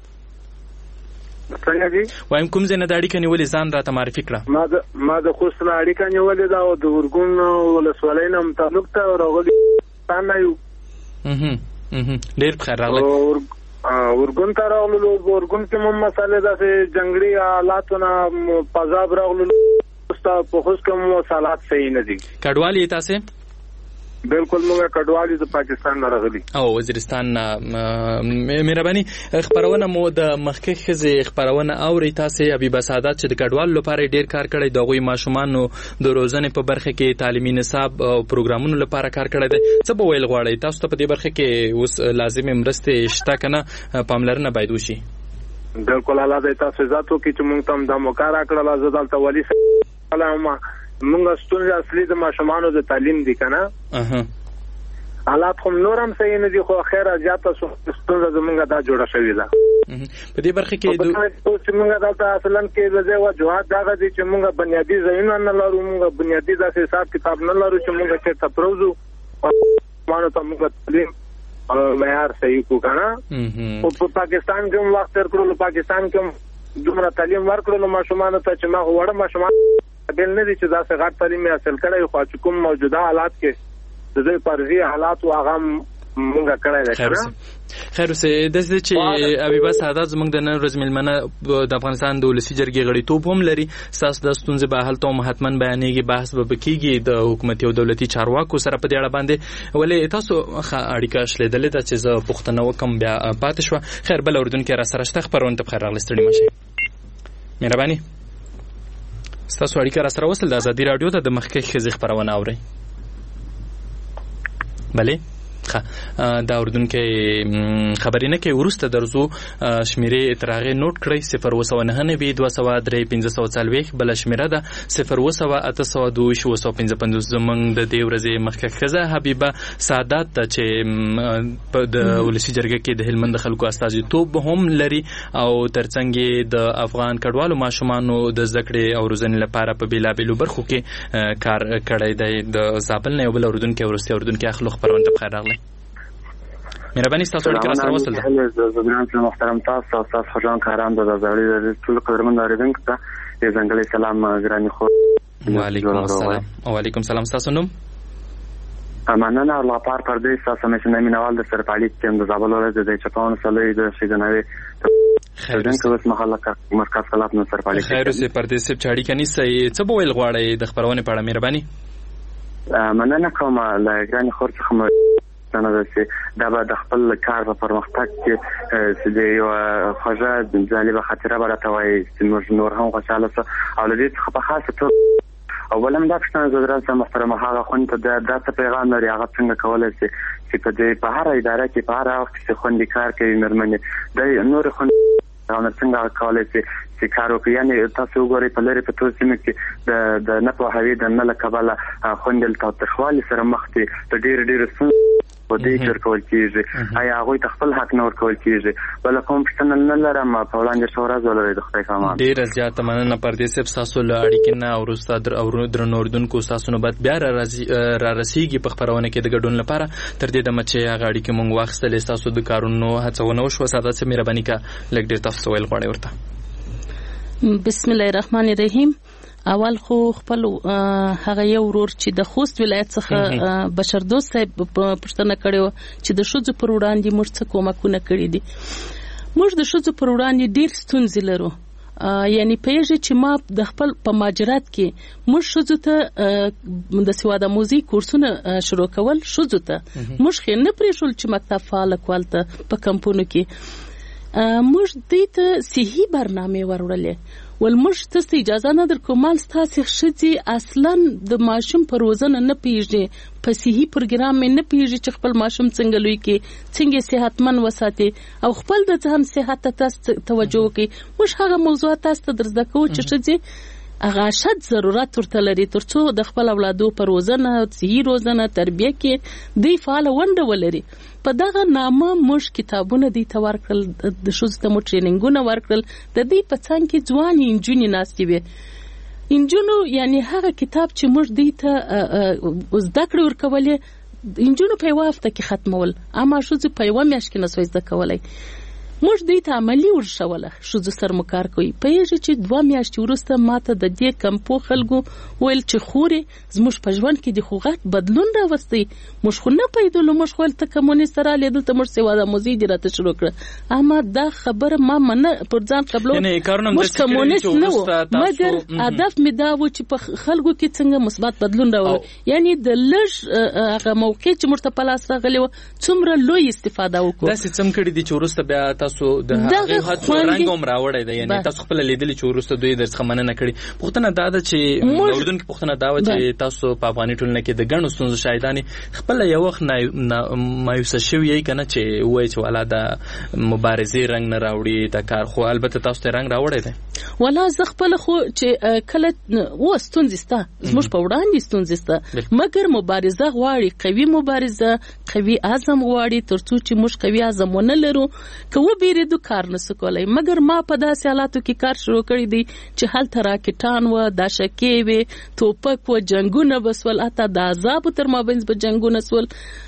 څنګه دي وایم کوم ځای نه د اړیکې نیولې ځان راته معرفي کړه ما د خوست نه اړیکه نیولې ده او د ورګون ولسوالۍ نه تعلق ته راغلي څنګه یو ډېر بخیر راغلی ورګون ته راغلو ورګون کې هم مسالې داسې جنګړي حالاتونه پذاب راغلو په خوست کې هم حالات صحیح نه دي کډوال یې تاسې بالکل موږ کډوالي د پاکستان نه راغلي او وزیرستان مهرباني خبرونه مو د مخکې ښځې خبرونه اوري تاسې حبیبه سعادت چې د کډوالو لپاره ډیر کار کړی د هغوی ماشومانو د روزنې په برخه کې تعلیمي نصاب او پروګرامونو لپاره کار کړی دی څه به ویل غواړئ تاسو ته په دې برخه کې اوس لازمې مرستې شته که نه پاملرنه باید وشي بالکل الله دې تاسو عزت وکړي چې موږ ته هم دا موقع راکړله زه دلته ولي مونږ ستونزه اصلي د ماشومانو د تعلیم دي که نه حالات خو نور هم صحیح نه دي خو خیره زیاته ستونزه زمونږ دا جوړه شوې ده په دې برخه کې چې مونږ دلته اصلا کې د ځای وجوهات دغه دي چې مونږ بنیادي ځایونه نه لرو مونږ بنیادي داسې حساب کتاب نه لرو چې مونږ چېرته پروزو مانو ته مونږ تعلیم معیار صحیح کو که نه خو په پاکستان کې هم وخت تېر کړلو پاکستان کې هم دومره تعلیم ورکړلو ماشومانو ته چې ما وړه ماشومان بل نه دي چې داسې غټ تعلیم حاصل کړی خو چې کوم موجوده حالات کې د دوی فرضي حالات او هغه مونږ کړی دی خیر اوسې داسې چې حبیبه سعادت زموږ د نن ورځ مېلمنه د افغانستان د ولسي جرګې غړیتوب هم لري ستاسو د ستونزې به هلته هم حتما بیانېږي بحث به کېږي د حکومتي او دولتي چارواکو سره په دې اړه باندې ولې تاسو ښه اړیکه شلېدلې ده چې زه پوښتنه وکړم بیا پاتې شوه خیر بل اورېدونکی را سره شته خپرونه ته بخیر راغلی ستړي مشئ مهرباني ستاسو اړیکه را سره وصل د ازادي راډیو ته د مخکې ښځې خپرونه اورئ بلې دا اردونکو خبرې نه کوي ورسته درځو شمیرې ترغه نوٹ کړئ 0199203 بل شمیره ده 01822 زمنګ د دې ورځې مخکې خزه حبیبه سعادت چې د ولسی جرګه کې د هلمند خلکو استازیتوب هم لري او ترڅنګ د افغان کډوالو ماشومانو د ذکرې او روزنې لپاره په بیلابیلو برخو کې کار کړی دی د زابل نه بل اردونکو ورسته اردونکو اخلو خبرونه په خیر راغلی مهرباني تاسو ورکړه سره وصل ده زبران محترم تاسو خجان کاران د زړی د ټول قدرمن اوریدونکو ته ځنګلي سلام ګراني خو وعلیکم السلام وعلیکم السلام تاسو نوم مننه الله پار پردیس تاسو مې نومینوال د سرپالیت ټیم د زابل ولایت د چپاون سلې د شګنوي خیرن کوس محله مرکز خلاف نو سرپالیت خیر اوسې پردیس چاړي کني څه به ویل غواړي د خبرونه په اړه مهرباني مننه کوم لا ګراني خور څخه نه ده چې دا به د خپل کار په پرمختګ کې چې د یو خوږه جالبه خاطره به راته وایي چې نور هم خوشحاله شو او له دې څخه په خاصه توګه اولم دا پوښتنه زه درته محترمه هغه خوند ته دا څه پیغام لري هغه څنګه کولی شي چې په هر اداره کې په هر وخت کې خوندي کار کوي مېرمنې د نور خوند څنګه کولی شي چې کار وکړي. یعنې تاسو وګورئ په لرې پرتو سیمو کې د نه پوهاوي د نه له کبله خویندې له تاوتریخوالي سره مخ دي، د ډېرو ستونزو په دې ورکول کېږي. آیا هغوی ته خپل حق نه ورکول کېږي؟ بله کوم پوښتنه نه لرم، په وړاندې ښه ورځ ولرئ. د خدای په امان. ډېره زیاته مننه پردیس صاحب، ستاسو له اړیکې نه وروسته درنو اورېدونکو ستاسو نوبت بیا را رسیږي په خپرونه کې د ګډون لپاره. تر دې دمه چې هغه اړیکې مونږ واخیستلې، ستاسو د کارونو هڅونه وشوه، ساده څه مهرباني کا لږ ډېر تاسو ویل غواړئ ورته؟ بسم الله الرحمن الرحیم. اول خو خپل هغه یو ورور چې د خوست ولایت څخه بشر دوست صاحب پوښتنه کړې و چې د ښځو پر وړاندې موږ څه کومکونه کړي دي. موږ د ښځو پر وړاندې ډېر ستونزې لرو. یعنی پیژې چې ما د خپل په ماجرات کې موږ ښځو ته د سواد آموزي کورسونه شروع کول، ښځو ته موږ خې نه پرېښول چې مکتب فعال کول ته په کمپونو کې موږ دې ته صحي برنامه ورولې ول موږ ته اجازه نه درکو مال ستاسو ښځې اصلا د ماشوم پر روزنه نه پیژني، په صحي پروګرام نه پیژني چې خپل ماشوم څنګه لوي کې، څنګه صحتمن وساتي او خپل د ځان صحت ته توجه وکړي. موږ هغه موضوعات تاسو ته درزده کوو چې ښځې هغه شد ضرورت ورته لري ترڅو د خپل اولادو پر روزنه، صحي روزنه، تربیه کې دوی فعال ونډه ولري. په دغه نامه موږ کتابونه دي ته ورکړل، د ښځو ته مو ټریننګونه ورکړل، د دې په څنګ کې ځوانې نجونې ناستې وې. نجونو یعنی هغه کتاب چې موږ دې ته زده کړې ورکولې، نجونو په یوه هفته کې ختمول، اما ښځو په یوه میاشت کې نسوای زده کولی. موږ دې ته عملي ورښوله، ښځو سره مو کار کوي. پوهېږي چې 2 میاشتې وروسته ماته د دې کمپو خلکو ویل چې خورې زموږ په ژوند کې د خو غټ بدلون راوستی، موږ خو نه پوهېدلو، موږ خو هلته کمونیست راغلی، دلته موږ سواد آموزي دې راته شروع کړه. اما دا خبره ما منه پر ځان قبلو، موږ کمونیست نه وو، مګر هدف مې دا و چې په خلکو کې څنګه مثبت بدلون راوړو. یعنی د لږ هغه موقع چې موږ ته په لاس راغلی و څومره لوی استفاده وکړو. داسې څه کړي دي چې وروسته بیا تاسو د هغه هڅو رنګ هم راوړی دی، یعنی تاسو خپل لیدلی چې وروسته دوی درڅخه مننه کړي. پوښتنه دا ده چې اوریدونکو پوښتنه دا و چې تاسو په افغاني ټولنه کې د ګڼو ستونزو شاهدانې خپل یو وخت مایوسه شوي یې که نه چې ووایي چې والا د مبارزې رنګ نه راوړي د کار، خو البته تاسو ته رنګ راوړی دی. والا زه خپل خو چې کله و ستونزې سته، زموږ په وړاندې ستونزې سته، مګر مبارزه غواړي، قوي مبارزه، قوي عزم غواړي، ترڅو چې موږ قوي عزم ونه لرو که وبېرېدو کار نسو کولی. مګر ما په داسې حالاتو کې کار شروع کړی دی چې هلته راکټان و، داشکې وې، توپک و، جنګونه به سول، حتی د عذابو تر مابینځ به جنګونه سول.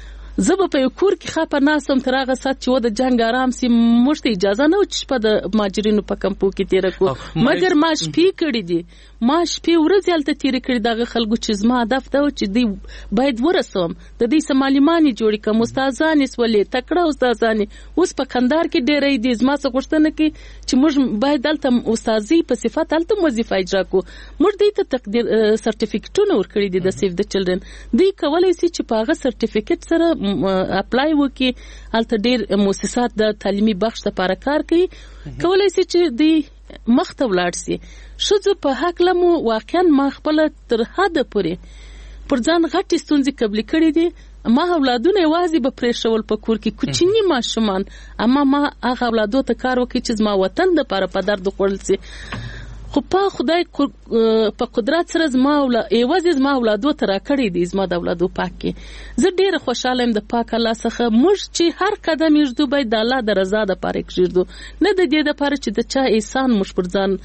زه به په یو کور کې خپه ناستم تر هغه ساعت چې و د جنګ آرام سي. موږ ته اجازه نه و چې شپه د ماجرینو په کمپو کې تېره کړو، مګر ما شپې کړي دي، ما شپې ورځې هلته تېرې کړي دغه خلکو چې زما هدف دا و چې دوی باید ورسوم، د دوی څه معلمانې جوړې کړم، استادانې سولې، تکړه استادانې اوس په کندهار کې ډېری دي. زما څه غوښتنه کوي چې موږ باید هلته استاذي په صفت هلته وظیفه اجرا کړو. موږ دوی ته تقدیر سرټیفیکټونه ورکړي دي د سیف د چلډرن، دوی کولی شي چې په هغه سرټیفیکټ سره اپلای وکړي. هلته ډېر مؤسسات د تعلیمي بخش لپاره کار کوي، کولی شي چې دوی مخته ولاړ سي. ښځو په هکله مو واقعا ما خپله تر حده پورې پر ځان غټې ستونزې قبلې کړې دي. ما اولادونه یوازې به پرېښول په کور کې، کوچني ماشومان، اما ما هغه اولادو ته کار وکړي چې زما وطن دپاره په درد خوړل سي. خو په خدای په قدرت سره یوازې زما اولادو ته راکړی دی، زما د اولادو پاک کې. زه ډېره خوشحاله یم د پاک الله څخه. موږ چې هر قدم ایږدو باید د الله د رضا دپاره یې کښېږدو، نه د دې دپاره چې د چا احسان موږ پر ځان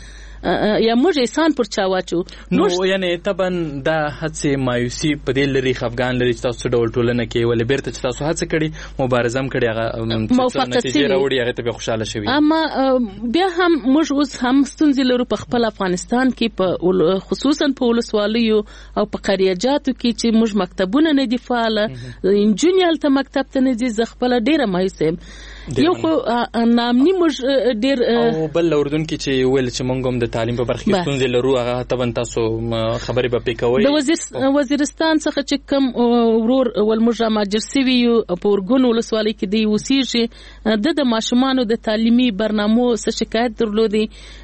یا موږ احسان پر چا واچو. نو یعنی طبعا دا هڅې مایوسي په دې لري خفګان لري چې تاسو څه ډول ټولنه کې ولې بیرته چې تاسو هڅه کړې مبارزه هم کړې هغه نتیجې راوړي هغې ته بیا خوشحاله شوي. اما بیا هم موږ اوس هم ستونزې لرو په خپل افغانستان کې، خصوصا په ولسوالیو او په قریجاتو کې چې موږ مکتبونه نه دي فعاله، نجونې هلته مکتب ته نه ځي. زه خپله ډېره مایوسه یم. یو خو نامني موږ ډېر او بل اردن کې چې ویل چې موږ هم د تعلیم په برخه کې ستونزې لرو، هغه طبعا تاسو خبرې به پې کوئ. د وزیرستان څخه چې کوم ورور ولموږ ماجر سوي یو په ارګون ولسوالۍ کې دی اوسېږي، د ماشومانو د تعلیمي برنامو څه شکایت درلودی.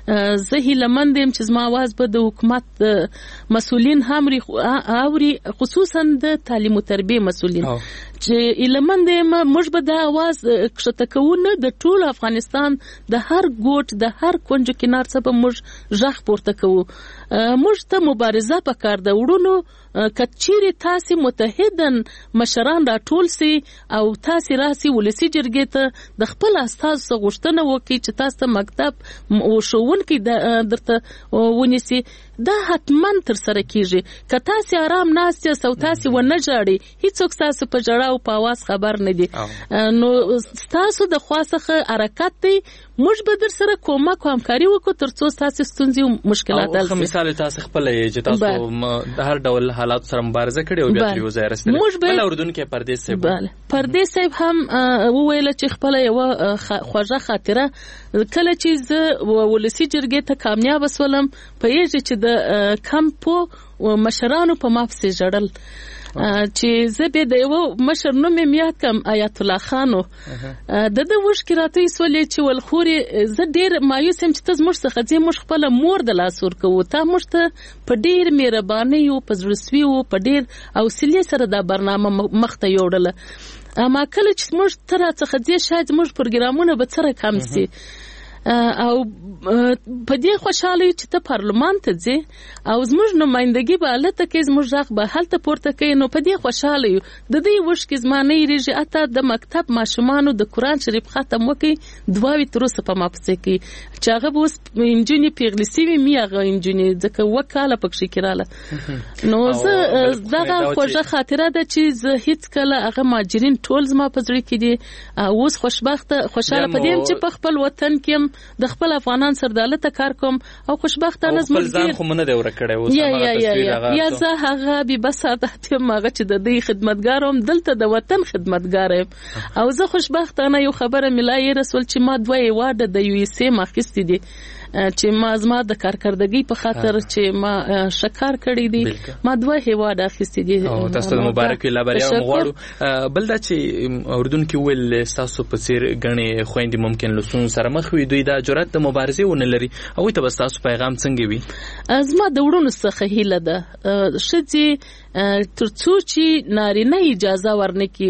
زه هیلهمند یم چې زما اواز به د حکومت مسؤلین هم اوري، خصوصا د تعلیم او تربیه مسؤلین، چې هیلهمند یم موږ به دا اواز کښته کوو نه د ټول افغانستان د هر ګوټ د هر کونج کنار څخه به موږ ژغ پورته کوو. موږ ته مبارزه پکار ده وړونو کچيري تاسو متحدن مشران را ټول سي او تاسو راسي ولسی جرګې ته د خپل استاد څخه غوښتنه وکړي چې تاسو مکتب او ښوونکي درته ونیسي. دا حتمن تر سره کیږي. که تاسو آرام ناست یاست او تاسو ونه ژاړئ هیڅوک تاسو په ژړا او په आवाज خبر نه دي. نو تاسو د خاصه حرکت دی موږ به در سره کومک او همکاري وکړو ترڅو تاسو ستونزې او مشکلات حل کړئ. مثال تاسو خپل چې تاسو د هر ډول حالات سره مبارزه کړې او بیا یو ځای رسېدل. بل اردن کې پردیس صاحب پردیس صاحب هم وویل چې خپل یو خوږه خاطره کله چې زه ولسی جرګې ته کامیاب وسولم په یوه چې د کمپو مشرانو په مافسه جړل چې زه به د یو مشر نوم میا کم آیت الله خانو د وښکې راته سولې چې ولخوري زه ډیر مایوس هم چې تاسو موږ څخه چې موږ خپل مور د لاس ور کوو تا موږ ته په ډیر مهرباني او په زړسوي او په ډیر حوصله سره دا برنامه مخته یوړله. اما کله چې موږ تر څخه دې شاید موږ پروګرامونه به سره کم سي او په دې خوشاله چې ته پارلمان ته ځې او زموږ نمائندګي به الته کې زموږ ځخ به هلته پورته کوي. نو په دې خوشاله یو د دې وښکې زمانه یې اته د مکتب ماشومانو د قران شریف ختم وکي دواوی تر اوسه په مافسه کې چې هغه اوس انجینی پیغلیسی وی میغه انجینی ځکه وکاله پکې کړاله. نو زه دا خوږه خاطره ده چې زه هیڅ کله هغه ماجرین ټول زما په زړه کې دي. اوس خوشاله پدې چې په خپل وطن کې د خپل افغانان سره دالته کار کوم او خوشبختانه زموږ ځان خو مونږ نه ورکړې اوس هغه تصویر هغه یا زه هغه به بس عادت ماغه چې د دې خدمتګاروم دلته د وطن خدمتګار او زه خوشبختانه یو خبره ملای رسول چې ما دوه واده د یو سي مخکستې دي چې ما زما د کارکردګۍ په خاطر چې ما شکار کړی دي ما دوه هیواد اخیستې دي او تاسو مبارک وي لابریا مغواړو بل دا چې اردن کې ول تاسو په سیر غني خويندې ممکن لسون سره مخ وي دوی دا جرأت د مبارزې ونه لري او ته بس تاسو پیغام څنګه وي؟ زما د وړونو څخه هیله ده شځي ترڅو چې نارینه اجازه ورنکي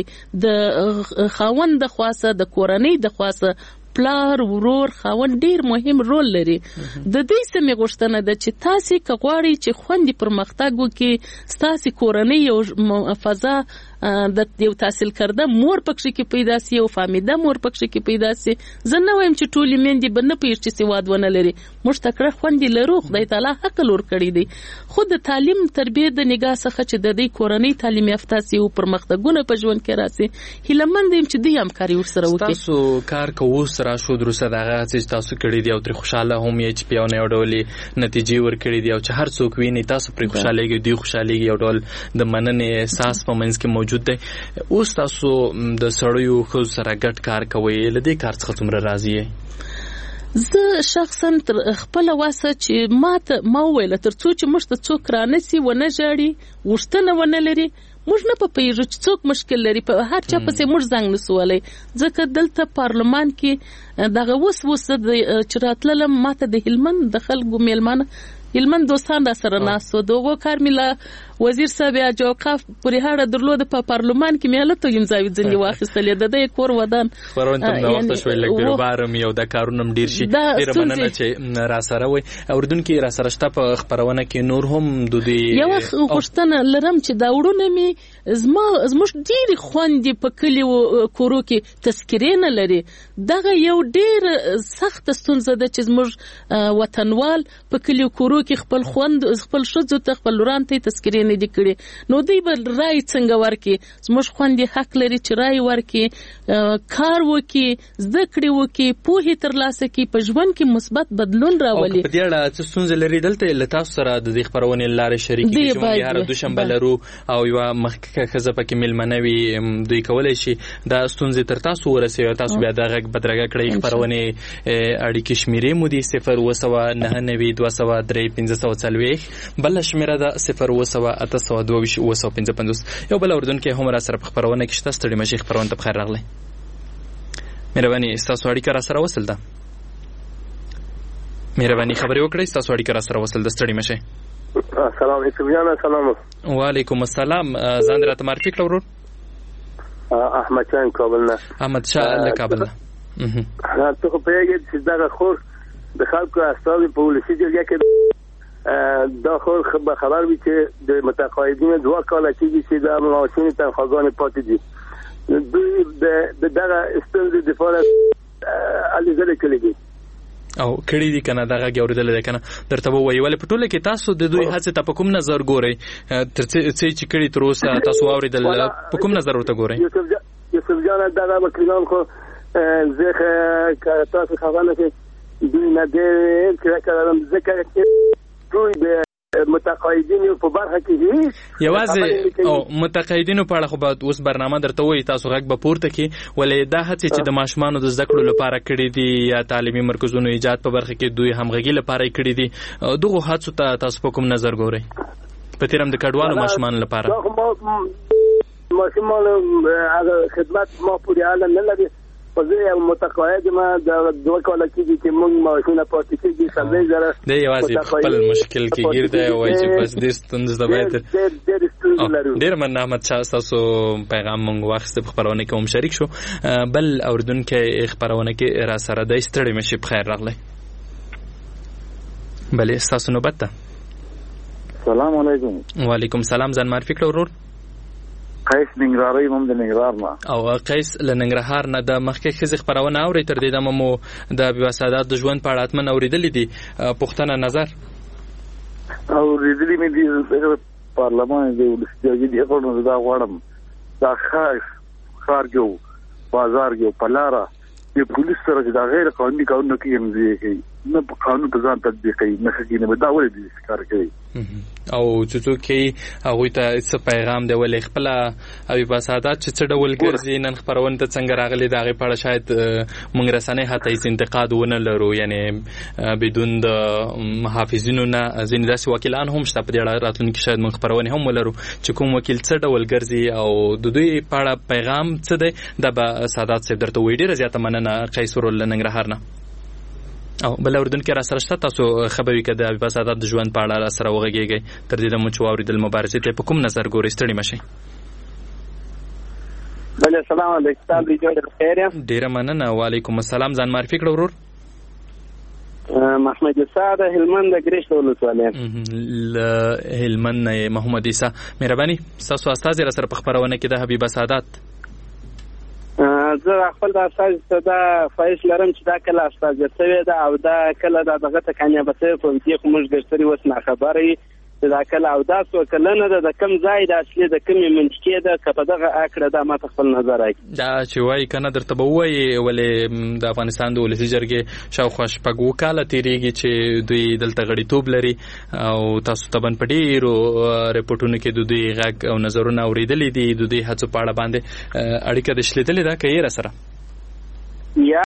د خاوند د خاصه د کورنۍ د خاصه پلار ورور خاوند ډیر مهم رول لري. د دې سمې غوښتنه ده چې تاسو کغواړي چې خوندې پرمختګ وکړي تاسو کورنۍ او فضا د یو تحصیل کرده مور پکې کې پیدا سي او فامیده مور پکې کې پیدا سي. زه نه وایم چې ټولې میندې به نه پېښ چې سواد ونه لري موږ تکړه خوندې لرو خدای تعالی حق لور کړی دی خو د تعلیم تربیه د نگاه څخه چې د دې کورنۍ تعلیم یافته سي او پرمختګونه په ژوند کې راسي هیلمند يم چې دې همکاري ورسره وکړي. تاسو کار کوو سره شو درسه دغه چې تاسو کړی دی او تر خوشاله هم یې چې پیاونه یو ډول نتیجې ور کړی دی او چې هر څوک ویني تاسو پر خوشالهږي دی خوشالهږي یو ډول د مننې احساس په منځ کې موجود دی. اوس تاسو د سړیو خو سره ګډ کار کوي لدې کار څخه څومره راضی یې؟ زه شخصا تر خپل واسه چې ما ویل ترڅو چې موږ ته څوک رانسي ونه ژاړي وښتنه ونه لري موږ نه پېژو چې څوک مشکل لري په هر چا پسې موږ زنګ نسولای ځکه دلته پارلمان کې دغه وس د چراتلم ماته د هلمند د خلکو میلمانه هلمند دوستان را سره ناسو دغه کار مله وزیر صاحب یا جوقاف پوری هاړه درلود په پارلمان کې ملت یمځاوي ځنی واخیستلې د دې کور ودان پرونتم دا وخت شوي لګ بارم یو د کارونم ډیر شي ډیر مننه چې را سره وي اردن کې را سره شته په خبرونه کې نور هم د دې یو غوښتنه لرم چې دا وړونه می زموږ ډیر خوندې په کلی کورو کې تذکرې نه لري دغه یو ډیر سخت ستونزه ده چې زموږ وطنوال په کلی کورو کې خپل خوند خپل شذو ته خپل وران ته تذکرې نه دي کړې نو دوی به رای څنګه ورکي زموږ خوندې حق لري چې رای ورکي کار وکي زده کړې وکي پوهې ترلاسه کړي په ژوند کې مثبت بدلون راولي. په دې اړه څه ستونزې لري دلته له تاسو سره د دې خبرونې لارې شریکې چې موږ هر دوشنبه لرو او یو مخکې ښځه پکې میلمنه وي دوی کولی شي دا ستونزې تر تاسو ورسوي تاسو بیا دغه بدرګه کړئ خبرونې اړیکې شمیرې مو دي 0 540 بل شمیره ده 0 یو بل اردن کې هم را سره په خبرونه کې شته ستړي مشي خبرونه ته بخیر راغلی مهرباني تاسو اړیکه را سره وصل ده مهرباني خبرې وکړئ تاسو اړیکه را سره وصل ده ستړي مشي. السلام علیکم جان سلام وعلیکم السلام ځان راته معرفي کړو ورور احمد شاه کابل نه احمد شاه له کابل ته خو پیږي چې دا خور د خلکو استاد په ولسی جرګه کې دا خور خبر وي چې د متقاعدین 2 کال کېږي چې د معاشونو تنخواهګان پاتې دي دوی د دغه استند د فعالیت علي زله کېږي او کړي دي کنه دغه ګوردل ده کنه درته وایي ولې په ټوله کې تاسو د دوی هڅه ته په کوم نظر ګورئ تر څه چې کړي تر اوسه تاسو اوریدل په کوم نظر ورته ګورئ یوسف جان دغه وکیلان خو زه تاسو خبرنه چې دوی نه دې کړم ذکر دوی د متقاعدین په برخه کې یوازې او متقاعدین په اړه خو به اوس برنامه درته وایي تاسو غږ به پورته کې ولې دا هڅه چې د ماشومانو د زده کړو لپاره کړي دي یا تعلیمي مرکزونو ایجاد په برخه کې دوی همغږي لپاره کړي دي دغه هڅو ته تاسو په کوم نظر ګورئ په تیرم د کډوالو ماشومانو لپاره ماشومانو هغه خدمت ما پورې حاله نه لري پزې متقاعد ما د 2 کال کېږي چې موږ ماشومه پاتې کېږي څلور زره د یوازې خپل مشکل کې ګرځي وایي چې بس د ستونزې د باید ډېر مننه احمد شاه تاسو پیغام موږ واخیست په خبرونه کې هم شریک شو بل اوردونکو خبرونه کې را سره د ستړي مشي په خیر راغلی بلې تاسو نوبت ته السلام علیکم وعلیکم السلام ځان معرفي کړئ ورور قیس ننګرهاري هم د ننګرهار نه او قیس له ننګرهار نه د مخکې خزي خبرونه اوري تر دې دمو د بیوسادات د ژوند په اړه اتمن اوریدلې دي پښتنه نظر اوریدلې مې د پارلمان د ولسمشر د خبرونو دا غواړم دا خارګو بازارګو پلاره د پولیس سره د غیر قانوني کارونه کوي نه په قانون په ځان تطبیق کوي نه خګینه به دا ولې د کار کوي او چې هغه ته څه پیغام دی ولې خپل او بسادات چې څه ډول ګرځي نن خبرونه ته څنګه راغلي دا غي په اړه شاید موږ رسنۍ هته هیڅ انتقاد ونه لرو یعنی بدون د محافظینو نه ځین داسې وکیلان هم شته په دې اړه راتلونکي شاید موږ خبرونه هم ولرو چې کوم وکیل څه ډول ګرځي او د دوی په اړه پیغام څه دی د بسادات صاحب درته وی ډیره زیاته مننه قیس ورول ننګرهار نه او بل اردن کې را سره شته تاسو خبري کده بسادات د ژوند په اړه سره وغږیږي تر دې د مچواري د مبارزې ته په کوم نظر ګورئ ستړي مشي بل السلام علیکم تاسو ډیر خیر ډیر مننه وعلیکم السلام ځان معرفي کړئ ورور محمد عیسی هلمند ګریشت ولسوالۍ هلمند محمد عیسی مهرباني تاسو استاد را سره په خبرونه کې د حبیب سادات زه خپل د استاد ته فایش لرم چې دا کله استاد شوی دا او دا کله دغه ته کامیاب شوی په دې کوم ګرځري وس نه خبرې دا کله او دا څو کله نه د کم ځای د اصلي د کمی منطقې د کپه دغه اکړه د ما خپل نظر راکړي دا چې وای کنه درته به وای ولې د افغانستان د ولسی جرګې شاوخوا شپږ وکاله تیریږي چې دوی دلته غړیتوب لري او تاسو ته بن پټیرو ریپورتونو کې د دوی غږ او نظرونه اوریدلې دي د دوی هڅو په اړه باندې اړیکه د شلیدلې ده کې را سره یا